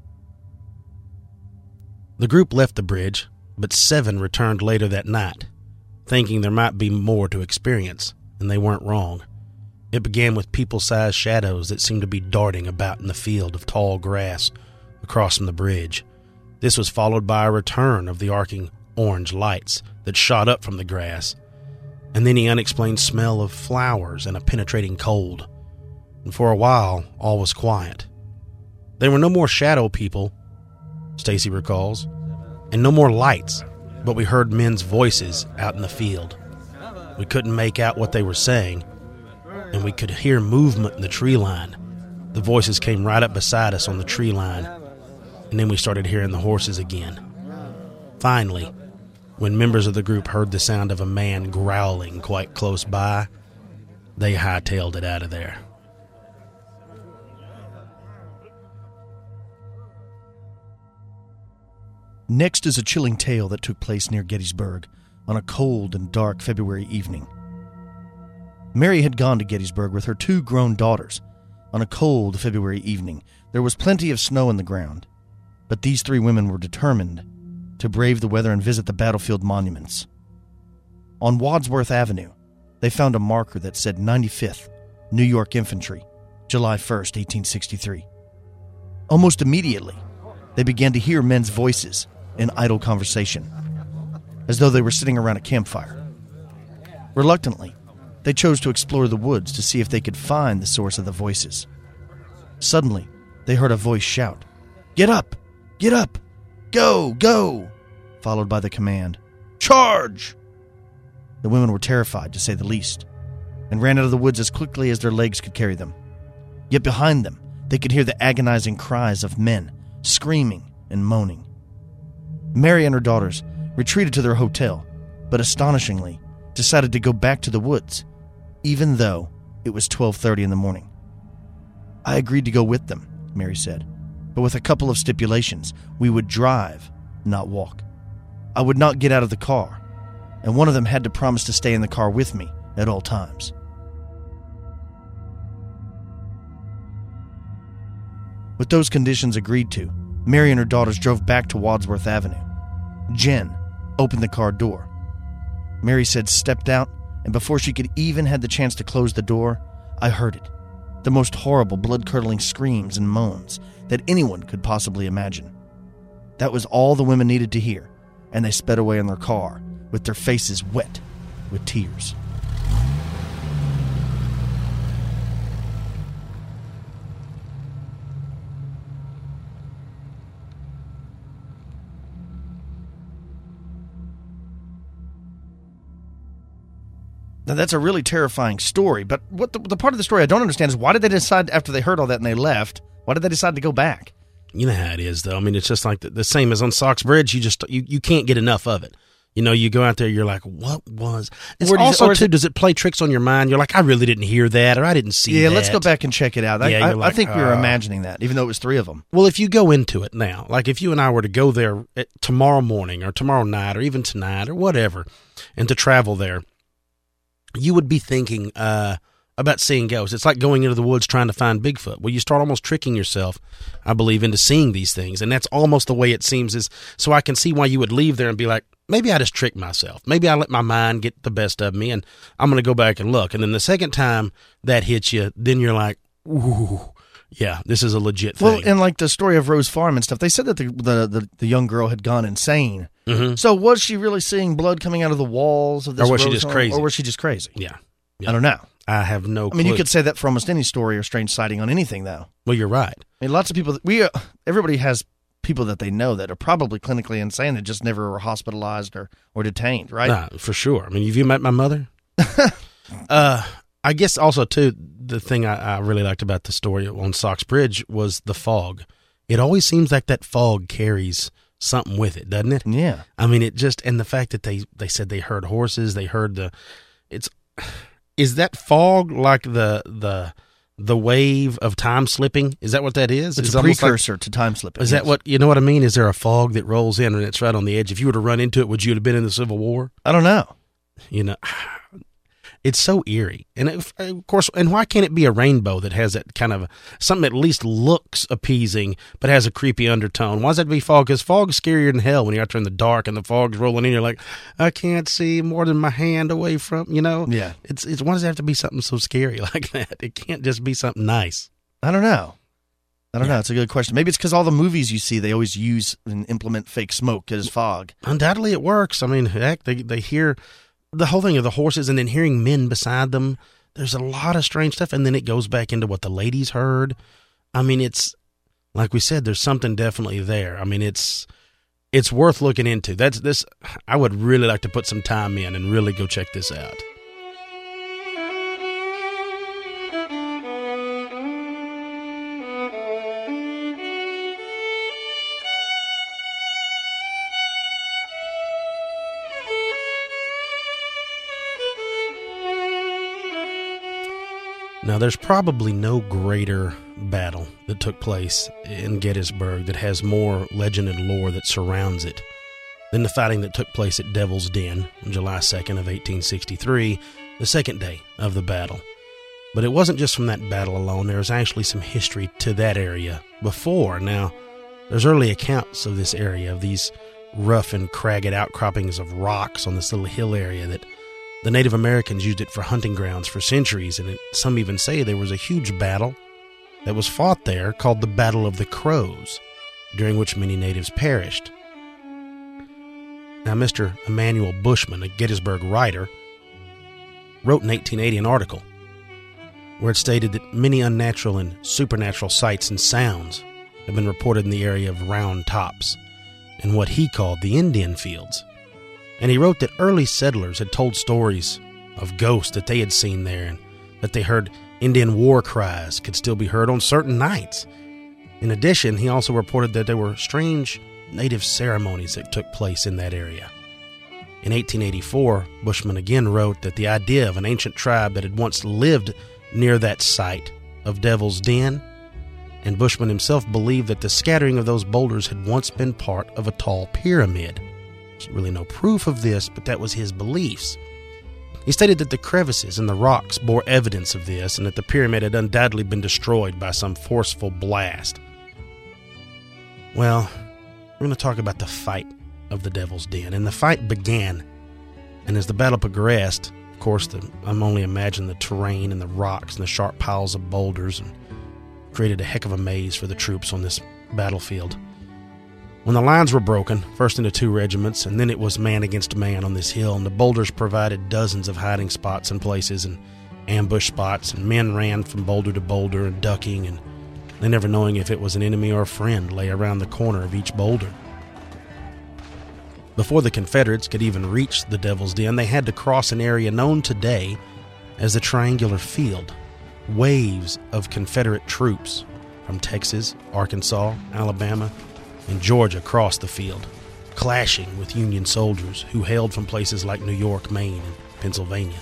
The group left the bridge, but seven returned later that night, thinking there might be more to experience, and they weren't wrong. It began with people-sized shadows that seemed to be darting about in the field of tall grass across from the bridge. This was followed by a return of the arcing orange lights that shot up from the grass, and then the unexplained smell of flowers and a penetrating cold. And for a while, all was quiet. There were no more shadow people, Stacy recalls, and no more lights, but we heard men's voices out in the field. We couldn't make out what they were saying, and we could hear movement in the tree line. The voices came right up beside us on the tree line, and then we started hearing the horses again. Finally, when members of the group heard the sound of a man growling quite close by, they hightailed it out of there. Next is a chilling tale that took place near Gettysburg on a cold and dark February evening. Mary had gone to Gettysburg with her two grown daughters. On a cold February evening, there was plenty of snow in the ground, but these three women were determined to brave the weather and visit the battlefield monuments. On Wadsworth Avenue, they found a marker that said ninety-fifth New York Infantry, July first, eighteen sixty-three. Almost immediately, they began to hear men's voices in idle conversation, as though they were sitting around a campfire. Reluctantly, they chose to explore the woods to see if they could find the source of the voices. Suddenly, they heard a voice shout, "Get up! Get up! Go! Go!" followed by the command, "Charge!" The women were terrified, to say the least, and ran out of the woods as quickly as their legs could carry them. Yet behind them, they could hear the agonizing cries of men, screaming and moaning. Mary and her daughters retreated to their hotel, but astonishingly decided to go back to the woods, even though it was twelve thirty in the morning. "I agreed to go with them," Mary said, "but with a couple of stipulations. We would drive, not walk. I would not get out of the car, and one of them had to promise to stay in the car with me at all times." With those conditions agreed to, Mary and her daughters drove back to Wadsworth Avenue. Jen opened the car door. Mary said, "Stepped out, and before she could even have the chance to close the door, I heard it. The most horrible, blood-curdling screams and moans that anyone could possibly imagine. That was all the women needed to hear, and they sped away in their car with their faces wet with tears." Now, that's a really terrifying story, but what the, the part of the story I don't understand is why did they decide, after they heard all that and they left, why did they decide to go back? You know how it is, though. I mean, it's just like the, the same as on Sox Bridge. You just you, you can't get enough of it. You know, you go out there, you're like, what was... It's Or does- also, or is too, it- does it play tricks on your mind? You're like, I really didn't hear that, or I didn't see Yeah, that. let's go back and check it out. I, Yeah, I, you're like, I think we were uh, imagining that, even though it was three of them. Well, if you go into it now, like if you and I were to go there at, tomorrow morning or tomorrow night or even tonight or whatever, and to travel there, you would be thinking uh, about seeing ghosts. It's like going into the woods trying to find Bigfoot. Well, you start almost tricking yourself, I believe, into seeing these things, and that's almost the way it seems. Is so I can see why you would leave there and be like, maybe I just tricked myself. Maybe I let my mind get the best of me, and I'm going to go back and look. And then the second time that hits you, then you're like, ooh, yeah, this is a legit thing. Well, and like the story of Rose Farm and stuff, they said that the the, the, the young girl had gone insane. Mm-hmm. So was she really seeing blood coming out of the walls of this Or was she Rose just Farm? crazy? Or was she just crazy? yeah. Yeah. I don't know. I have no I clue. mean, you could say that for almost any story or strange sighting on anything, though. Well, you're right. I mean, lots of people, we, uh, everybody has people that they know that are probably clinically insane that just never were hospitalized or, or detained, right? Nah, for sure. I mean, have you met my mother? uh, I guess also, too, the thing I, I really liked about the story on Sox Bridge was the fog. it always seems like that fog carries something with it, doesn't it? Yeah. I mean, it just, and the fact that they, they said they heard horses, they heard the, it's, is that fog like the, the, the wave of time slipping? Is that what that is? It's is a almost precursor like, to time slipping. Is yes. that what, you know what I mean? Is there a fog that rolls in and it's right on the edge? If you were to run into it, would you have been in the Civil War? I don't know. You know, it's so eerie. And it, of course, and why can't it be a rainbow that has that kind of something that at least looks appeasing, but has a creepy undertone? Why does that be fog? Because fog's scarier than hell when you're out there in the dark and the fog's rolling in. You're like, I can't see more than my hand away from, you know? Yeah. It's, it's, why does it have to be something so scary like that? It can't just be something nice. I don't know. I don't Yeah. know. It's a good question. Maybe it's because all the movies you see, they always use and implement fake smoke as fog. Undoubtedly it works. I mean, heck, they, they hear the whole thing of the horses and then hearing men beside them. There's a lot of strange stuff. And then it goes back into what the ladies heard. I mean, it's like we said, there's something definitely there. I mean, it's, it's worth looking into. That's this. I would really like to put some time in and really go check this out. Now, there's probably no greater battle that took place in Gettysburg that has more legend and lore that surrounds it than the fighting that took place at Devil's Den on July second of eighteen sixty-three, the second day of the battle. But it wasn't just from that battle alone. There was actually some history to that area before. Now, there's early accounts of this area, of these rough and cragged outcroppings of rocks on this little hill area that the Native Americans used it for hunting grounds for centuries, and it, some even say there was a huge battle that was fought there called the Battle of the Crows, during which many natives perished. Now, Mister Emmanuel Bushman, a Gettysburg writer, wrote in eighteen eighty an article where it stated that many unnatural and supernatural sights and sounds have been reported in the area of Round Tops and what he called the Indian Fields. And he wrote that early settlers had told stories of ghosts that they had seen there, and that they heard Indian war cries could still be heard on certain nights. In addition, he also reported that there were strange native ceremonies that took place in that area. In eighteen eighty-four, Bushman again wrote that the idea of an ancient tribe that had once lived near that site of Devil's Den, and Bushman himself believed that the scattering of those boulders had once been part of a tall pyramid. There's really no proof of this, but that was his beliefs. He stated that the crevices in the rocks bore evidence of this, and that the pyramid had undoubtedly been destroyed by some forceful blast. Well, we're going to talk about the fight of the Devil's Den, and the fight began, and as the battle progressed, of course, the, I'm only imagining the terrain and the rocks and the sharp piles of boulders, and created a heck of a maze for the troops on this battlefield. When the lines were broken, first into two regiments, and then it was man against man on this hill, and the boulders provided dozens of hiding spots and places and ambush spots, and men ran from boulder to boulder and ducking, and they never knowing if it was an enemy or a friend lay around the corner of each boulder. Before the Confederates could even reach the Devil's Den, they had to cross an area known today as the Triangular Field. Waves of Confederate troops from Texas, Arkansas, Alabama, and Georgia crossed the field, clashing with Union soldiers who hailed from places like New York, Maine, and Pennsylvania.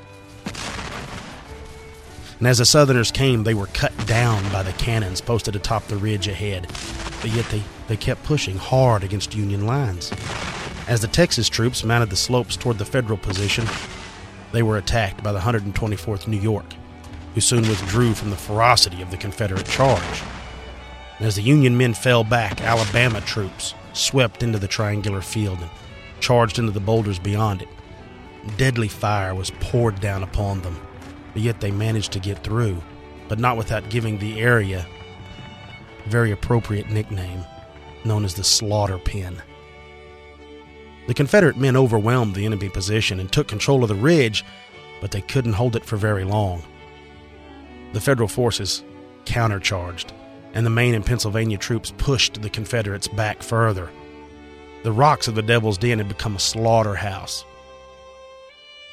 And as the Southerners came, they were cut down by the cannons posted atop the ridge ahead, but yet they, they kept pushing hard against Union lines. As the Texas troops mounted the slopes toward the Federal position, they were attacked by the one hundred twenty-fourth New York, who soon withdrew from the ferocity of the Confederate charge. And as the Union men fell back, Alabama troops swept into the Triangular Field and charged into the boulders beyond it. Deadly fire was poured down upon them, but yet they managed to get through, but not without giving the area a very appropriate nickname known as the Slaughter Pen. The Confederate men overwhelmed the enemy position and took control of the ridge, but they couldn't hold it for very long. The Federal forces countercharged, and the Maine and Pennsylvania troops pushed the Confederates back further. The rocks of the Devil's Den had become a slaughterhouse.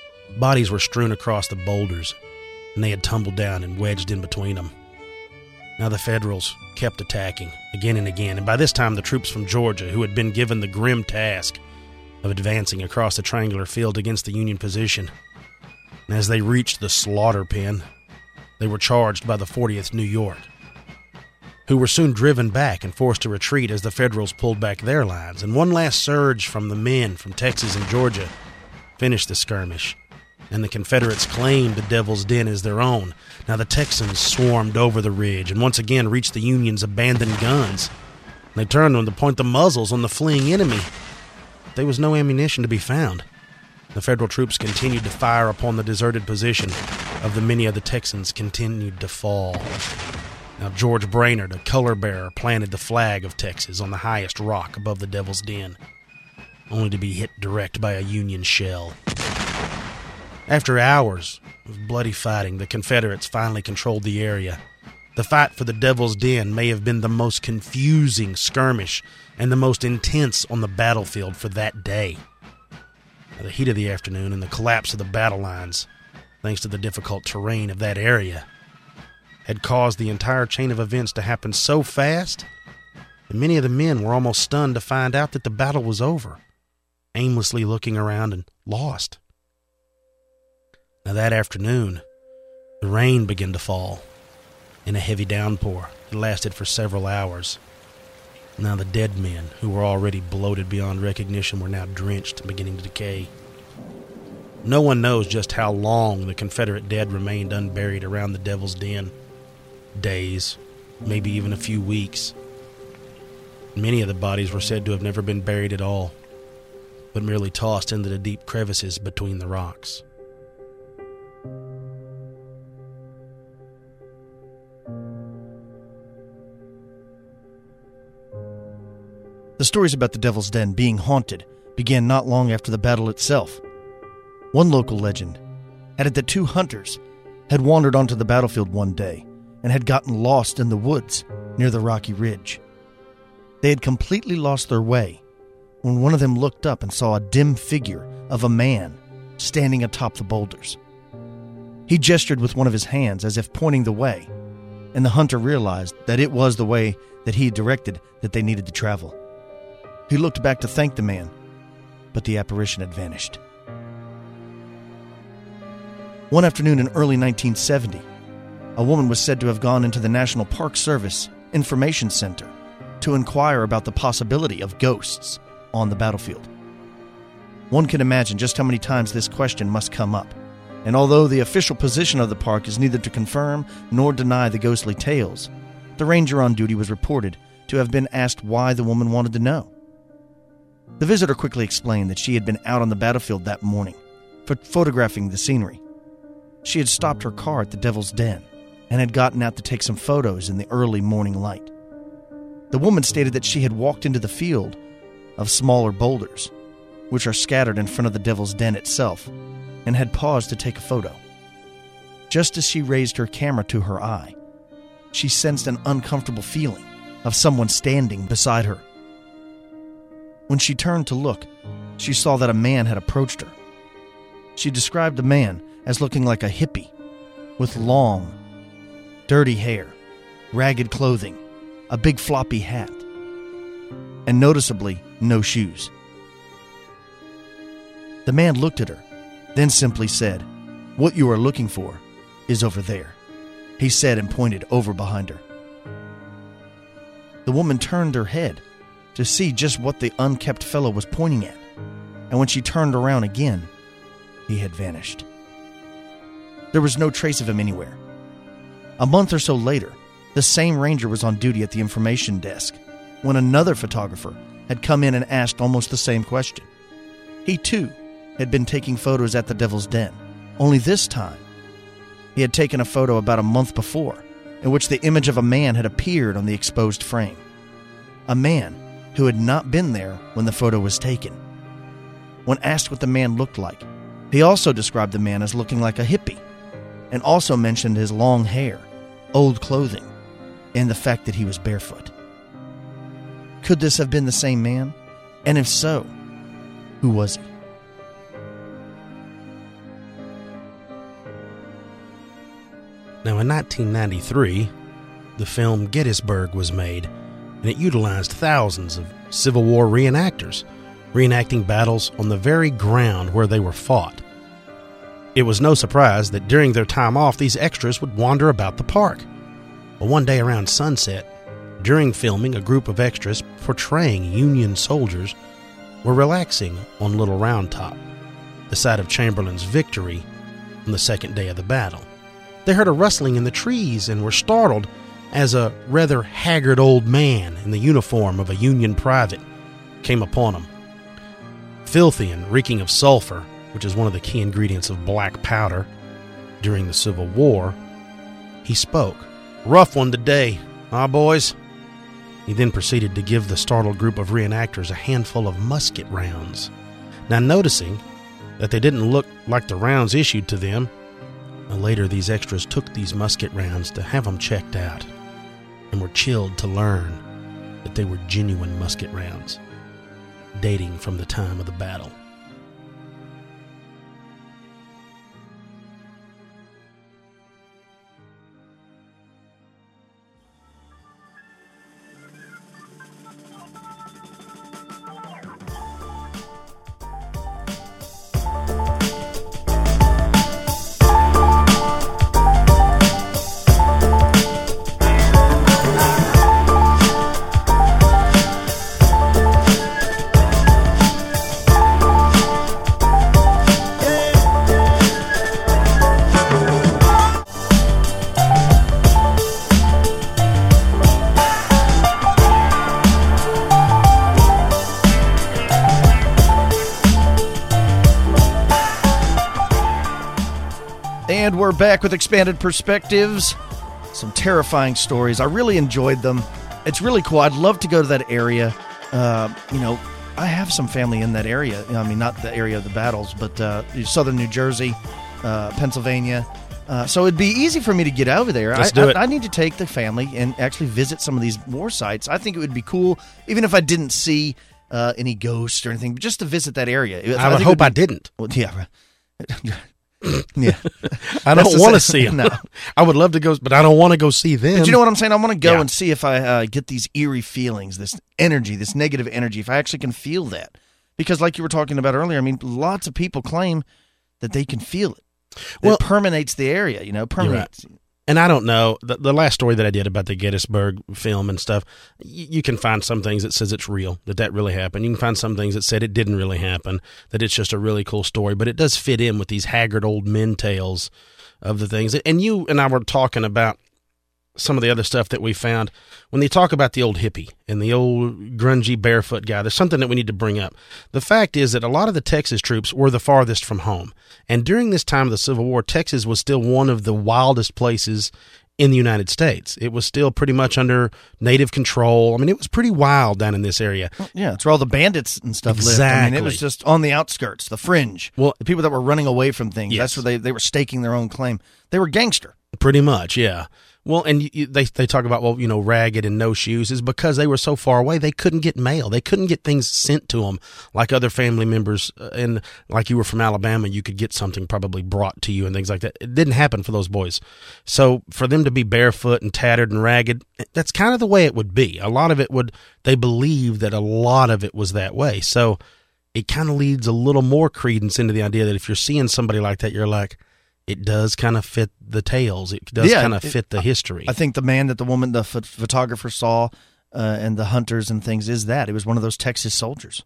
Bodies were strewn across the boulders, and they had tumbled down and wedged in between them. Now the Federals kept attacking again and again, and by this time the troops from Georgia, who had been given the grim task of advancing across the triangular field against the Union position, and as they reached the slaughter pen, they were charged by the fortieth New York, who were soon driven back and forced to retreat as the Federals pulled back their lines, and one last surge from the men from Texas and Georgia finished the skirmish, and the Confederates claimed the Devil's Den as their own. Now the Texans swarmed over the ridge and once again reached the Union's abandoned guns. They turned them to point the muzzles on the fleeing enemy. There was no ammunition to be found. The Federal troops continued to fire upon the deserted position of the many of the Texans continued to fall. Now George Brainerd, a color bearer, planted the flag of Texas on the highest rock above the Devil's Den, only to be hit direct by a Union shell. After hours of bloody fighting, the Confederates finally controlled the area. The fight for the Devil's Den may have been the most confusing skirmish and the most intense on the battlefield for that day. Now, the heat of the afternoon and the collapse of the battle lines, thanks to the difficult terrain of that area, had caused the entire chain of events to happen so fast that many of the men were almost stunned to find out that the battle was over, aimlessly looking around and lost. Now that afternoon, the rain began to fall in a heavy downpour. It lasted for several hours. Now the dead men, who were already bloated beyond recognition, were now drenched and beginning to decay. No one knows just how long the Confederate dead remained unburied around the Devil's Den. Days, maybe even a few weeks. Many of the bodies were said to have never been buried at all, but merely tossed into the deep crevices between the rocks. The stories about the Devil's Den being haunted began not long after the battle itself. One local legend had it that two hunters had wandered onto the battlefield one day and had gotten lost in the woods near the rocky ridge. They had completely lost their way when one of them looked up and saw a dim figure of a man standing atop the boulders. He gestured with one of his hands as if pointing the way, and the hunter realized that it was the way that he had directed that they needed to travel. He looked back to thank the man, but the apparition had vanished. One afternoon in early nineteen seventy, a woman was said to have gone into the National Park Service Information Center to inquire about the possibility of ghosts on the battlefield. One can imagine just how many times this question must come up, and although the official position of the park is neither to confirm nor deny the ghostly tales, the ranger on duty was reported to have been asked why the woman wanted to know. The visitor quickly explained that she had been out on the battlefield that morning for photographing the scenery. She had stopped her car at the Devil's Den and had gotten out to take some photos in the early morning light. The woman stated that she had walked into the field of smaller boulders, which are scattered in front of the Devil's Den itself, and had paused to take a photo. Just as she raised her camera to her eye, she sensed an uncomfortable feeling of someone standing beside her. When she turned to look, she saw that a man had approached her. She described the man as looking like a hippie, with long, dirty hair, ragged clothing, a big floppy hat, and noticeably no shoes. The man looked at her, then simply said, "What you are looking for is over there," he said and pointed over behind her. The woman turned her head to see just what the unkempt fellow was pointing at, and when she turned around again, he had vanished. There was no trace of him anywhere. A month or so later, the same ranger was on duty at the information desk when another photographer had come in and asked almost the same question. He, too, had been taking photos at the Devil's Den, only this time he had taken a photo about a month before in which the image of a man had appeared on the exposed frame. A man who had not been there when the photo was taken. When asked what the man looked like, he also described the man as looking like a hippie, and also mentioned his long hair, old clothing, and the fact that he was barefoot. Could this have been the same man? And if so, who was he? Now in nineteen ninety-three, the film Gettysburg was made, and it utilized thousands of Civil War reenactors, reenacting battles on the very ground where they were fought. It was no surprise that during their time off, these extras would wander about the park. Well, one day around sunset, during filming, a group of extras portraying Union soldiers were relaxing on Little Round Top, the site of Chamberlain's victory on the second day of the battle. They heard a rustling in the trees and were startled as a rather haggard old man in the uniform of a Union private came upon them. Filthy and reeking of sulfur, which is one of the key ingredients of black powder during the Civil War, he spoke. "Rough one today, huh, boys?" He then proceeded to give the startled group of reenactors a handful of musket rounds. Now, noticing that they didn't look like the rounds issued to them, later these extras took these musket rounds to have them checked out and were chilled to learn that they were genuine musket rounds, dating from the time of the battle. And we're back with Expanded Perspectives. Some terrifying stories. I really enjoyed them. It's really cool. I'd love to go to that area. Uh, you know, I have some family in that area. I mean, not the area of the battles, but uh, southern New Jersey, uh, Pennsylvania. Uh, so it'd be easy for me to get over there. Let's I, do I, it. I need to take the family and actually visit some of these war sites. I think it would be cool, even if I didn't see uh, any ghosts or anything, but just to visit that area. I, I would hope be, I didn't. Well, yeah. Yeah, I That's don't the want to same- see them. No. I would love to go, but I don't want to go see them. But you know what I'm saying? I want to go Yeah. and see if I uh, get these eerie feelings, this energy, this negative energy, if I actually can feel that. Because like you were talking about earlier, I mean, lots of people claim that they can feel it. Well- It permeates the area, you know, permeates. And I don't know, the, the last story that I did about the Gettysburg film and stuff, you, you can find some things that says it's real, that that really happened. You can find some things that said it didn't really happen, that it's just a really cool story. But it does fit in with these haggard old men tales of the things. And you and I were talking about some of the other stuff that we found. When they talk about the old hippie and the old grungy barefoot guy, there's something that we need to bring up. The fact is that a lot of the Texas troops were the farthest from home. And during this time of the Civil War, Texas was still one of the wildest places in the United States. It was still pretty much under native control. I mean, it was pretty wild down in this area. Yeah, it's where all the bandits and stuff lived. I mean, it Exactly. was just on the outskirts, the fringe. Well- the people that were running away from things. Yes. That's where they, they were staking their own claim. They were gangster. Pretty much, yeah. Well, and you, they they talk about, well, you know, ragged and no shoes is because they were so far away, they couldn't get mail. They couldn't get things sent to them like other family members. Uh, and like you were from Alabama, you could get something probably brought to you and things like that. It didn't happen for those boys. So for them to be barefoot and tattered and ragged, that's kind of the way it would be. A lot of it would, they believe that a lot of it was that way. So it kind of leads a little more credence into the idea that if you're seeing somebody like that, you're like, it does kind of fit the tales. It does Yeah, kind of it- fit the history. I think the man that the woman, the ph- photographer saw uh, and the hunters and things is that. It was one of those Texas soldiers.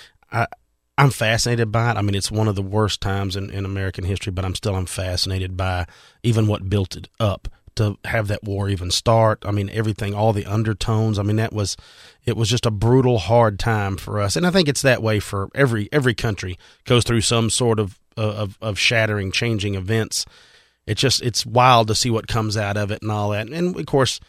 I, I'm fascinated by it. I mean, it's one of the worst times in, in American history, but I'm still I'm fascinated by even what built it up to have that war even start. I mean, everything, all the undertones. I mean, that was it was just a brutal, hard time for us, and I think it's that way for every every country goes through some sort of of of shattering, changing events. It's just it's wild to see what comes out of it and all that, and of course.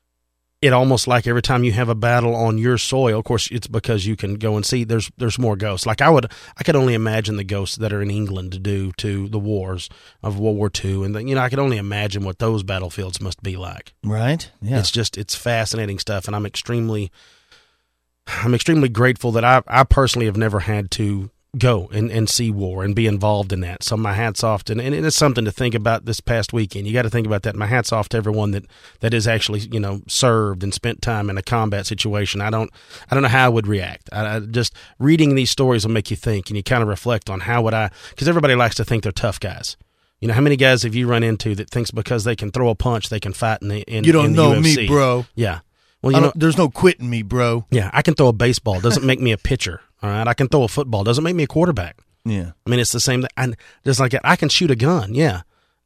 It almost like every time you have a battle on your soil, of course, it's because you can go and see there's there's more ghosts. Like I would, I could only imagine the ghosts that are in England due to the wars of World War Two, and the, you know I could only imagine what those battlefields must be like. Right? Yeah. It's just it's fascinating stuff, and I'm extremely, I'm extremely grateful that I I personally have never had to go and, and see war and be involved in that. So my hat's off to, and, and it's something to think about this past weekend. You got to think about that. My hat's off to everyone that, that is actually, you know, served and spent time in a combat situation. I don't, I don't know how I would react. I, I just reading these stories will make you think, and you kind of reflect on how would I, because everybody likes to think they're tough guys. You know, how many guys have you run into that thinks because they can throw a punch, they can fight in the, in, you don't in the know U F C? Me, bro. Yeah. Well, you know, there's no quitting me, bro. Yeah. I can throw a baseball. Doesn't make me a pitcher. All right. I can throw a football. Doesn't make me a quarterback. Yeah. I mean, it's the same thing. And just like that, I can shoot a gun. Yeah.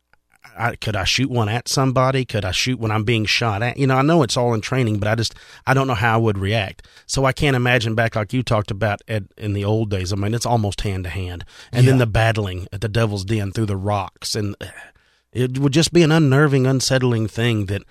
I, could I shoot one at somebody? Could I shoot when I'm being shot at? You know, I know it's all in training, but I just, I don't know how I would react. So I can't imagine back like you talked about at, in the old days. I mean, it's almost hand to hand. And yeah. then the battling at the Devil's Den through the rocks. And it would just be an unnerving, unsettling thing that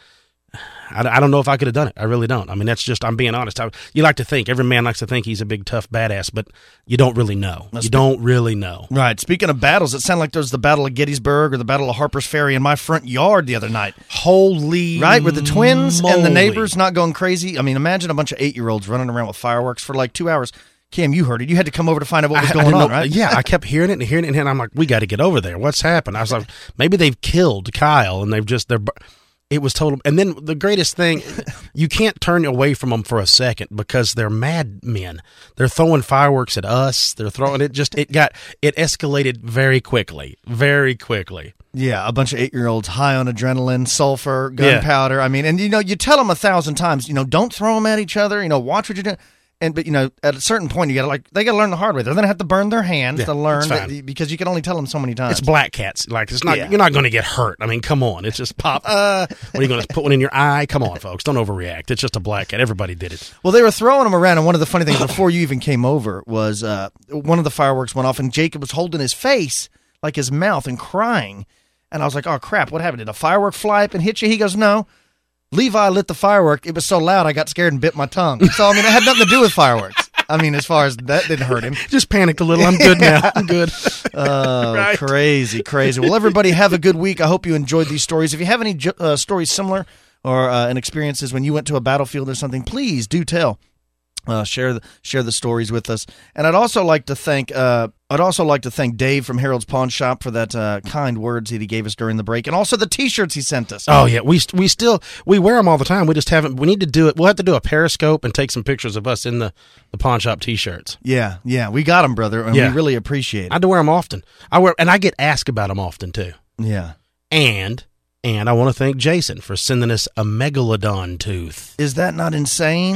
I, I don't know if I could have done it. I really don't. I mean, that's just, I'm being honest. I, you like to think, every man likes to think he's a big, tough badass, but you don't really know. Must you be. don't really know. Right. Speaking of battles, it sounded like there was the Battle of Gettysburg or the Battle of Harper's Ferry in my front yard the other night. Holy Right, with the twins moly. and the neighbors not going crazy. I mean, imagine a bunch of eight-year-olds running around with fireworks for like two hours. Cam, you heard it. You had to come over to find out what was I, going I on, know, right? Yeah, I kept hearing it and hearing it, and I'm like, we got to get over there. What's happened? I was like, maybe they've killed Kyle, and they've just, they're, it was total. And then the greatest thing, you can't turn away from them for a second because they're mad men. They're throwing fireworks at us. They're throwing it just, it got, it escalated very quickly, very quickly. Yeah, a bunch of eight-year-olds high on adrenaline, sulfur, gunpowder. Yeah. I mean, and, you know, you tell them a thousand times, you know, don't throw them at each other. You know, watch what you're doing. And, but, you know, at a certain point, you got to, like, they got to learn the hard way. They're going to have to burn their hands yeah, to learn that, because you can only tell them so many times. It's black cats. Like, it's not, yeah. you're not going to get hurt. I mean, come on. It's just pop. Uh, what are you going to put one in your eye? Come on, folks. Don't overreact. It's just a black cat. Everybody did it. Well, they were throwing them around, and one of the funny things before you even came over was uh, one of the fireworks went off, and Jacob was holding his face, like his mouth, and crying. And I was like, oh, crap, what happened? Did a firework fly up and hit you? He goes, no. Levi lit the firework. It was so loud, I got scared and bit my tongue. So, I mean, it had nothing to do with fireworks. I mean, as far as that didn't hurt him. Just panicked a little. I'm good now. I'm good. Oh, right. crazy, crazy. Well, everybody have a good week. I hope you enjoyed these stories. If you have any uh, stories similar or uh, and experiences when you went to a battlefield or something, please do tell. Uh, share the share the stories with us, and I'd also like to thank uh, I'd also like to thank Dave from Harold's Pawn Shop for that uh, kind words that he gave us during the break, and also the T-shirts he sent us. Oh yeah, we we still we wear them all the time. We just haven't. We need to do it. We'll have to do a Periscope and take some pictures of us in the, the Pawn Shop T-shirts. Yeah, yeah, we got them, brother, and yeah. we really appreciate it. I do wear them often. I wear, and I get asked about them often too. Yeah, and. And I want to thank Jason for sending us a megalodon tooth. Is that not insane?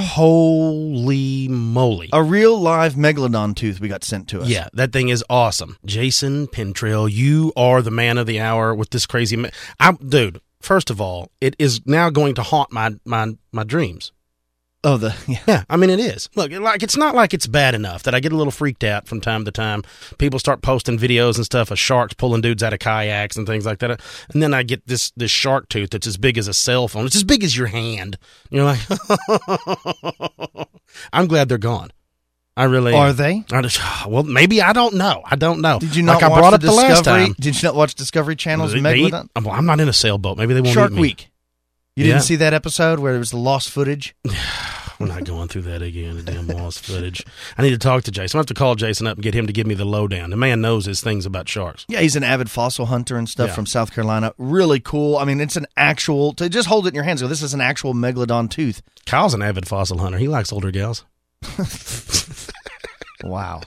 Holy moly. A real live megalodon tooth we got sent to us. Yeah, that thing is awesome. Jason Pentrail, you are the man of the hour with this crazy... Me- I'm, dude, first of all, it is now going to haunt my my, my dreams. Oh, the yeah. yeah. I mean, it is. Look, like it's not like it's bad enough that I get a little freaked out from time to time. People start posting videos and stuff of sharks pulling dudes out of kayaks and things like that, and then I get this this shark tooth that's as big as a cell phone. It's as big as your hand. You're like, I'm glad they're gone. I really are. Am. They? I just, well, maybe I don't know. I don't know. Did you not like watch I brought the up the last time? Did you not watch Discovery Channel's they, Megalodon? They eat, well, I'm not in a sailboat. Maybe they won't Shark eat me. Week. You yeah. didn't see that episode where there was the lost footage? We're not going through that again, the damn lost footage. I need to talk to Jason. I have to call Jason up and get him to give me the lowdown. The man knows his things about sharks. Yeah, he's an avid fossil hunter and stuff yeah. from South Carolina. Really cool. I mean, it's an actual, to just hold it in your hands, go, this is an actual megalodon tooth. Kyle's an avid fossil hunter. He likes older gals. Wow.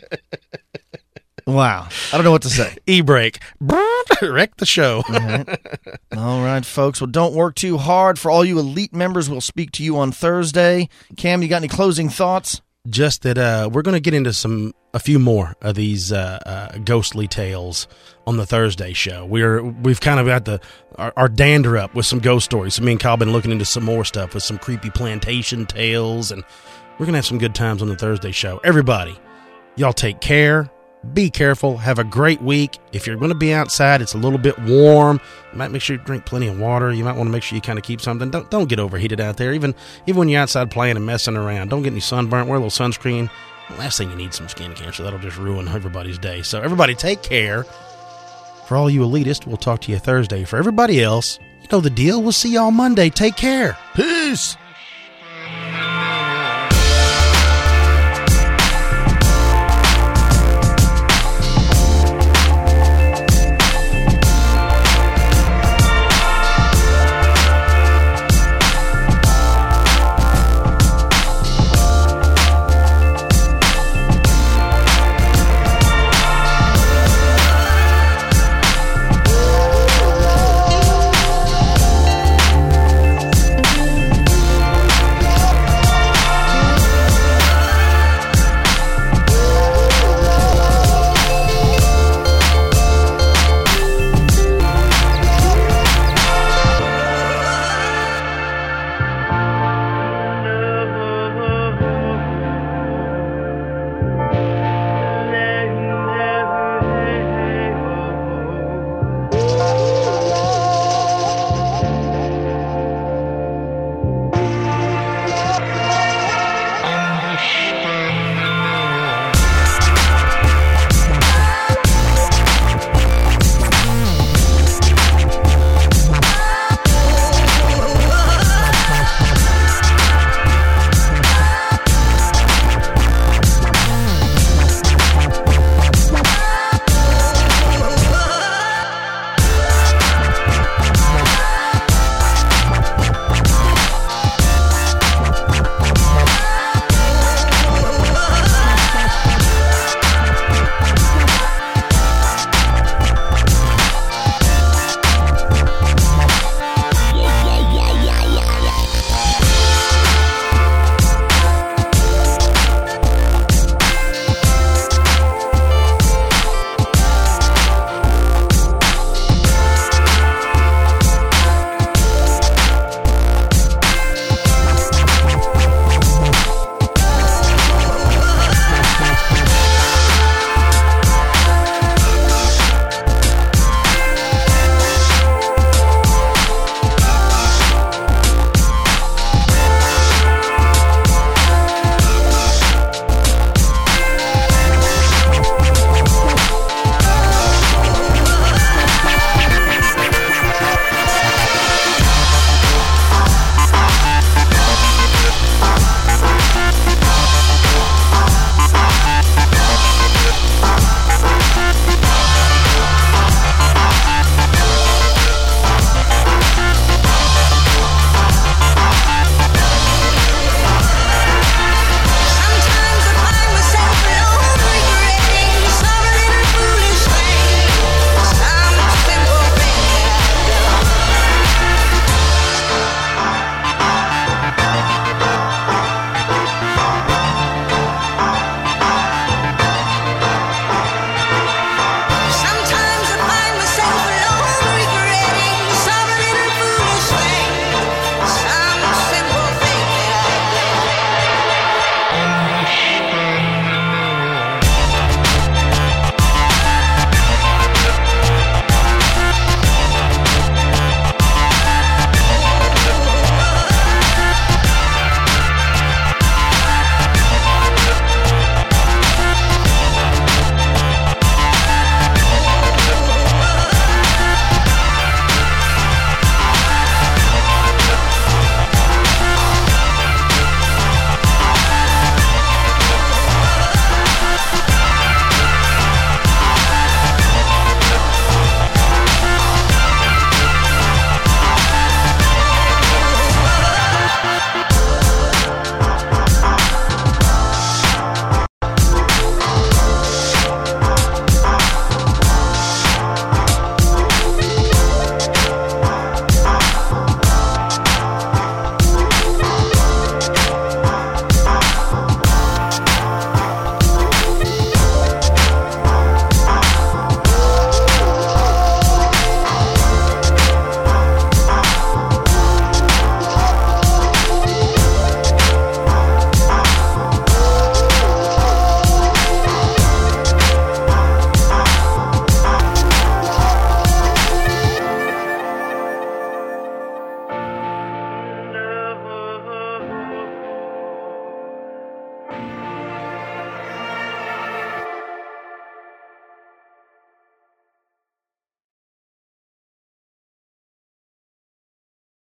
Wow. I don't know what to say. E-brake. Wreck the show. All right. All right, folks. Well, don't work too hard. For all you elite members, we'll speak to you on Thursday. Cam, you got any closing thoughts? Just that uh, we're going to get into some a few more of these uh, uh, ghostly tales on the Thursday show. We're we've kind of got the our, our dander up with some ghost stories. So me and Kyle been looking into some more stuff with some creepy plantation tales, and we're going to have some good times on the Thursday show. Everybody, y'all take care. Be careful. Have a great week. If you're going to be outside, it's a little bit warm. You might make sure you drink plenty of water. You might want to make sure you kind of keep something. Don't don't get overheated out there. Even even when you're outside playing and messing around, don't get any sunburnt. Wear a little sunscreen. The last thing you need is some skin cancer. That'll just ruin everybody's day. So everybody take care. For all you elitists, we'll talk to you Thursday. For everybody else, you know the deal. We'll see y'all Monday. Take care. Peace.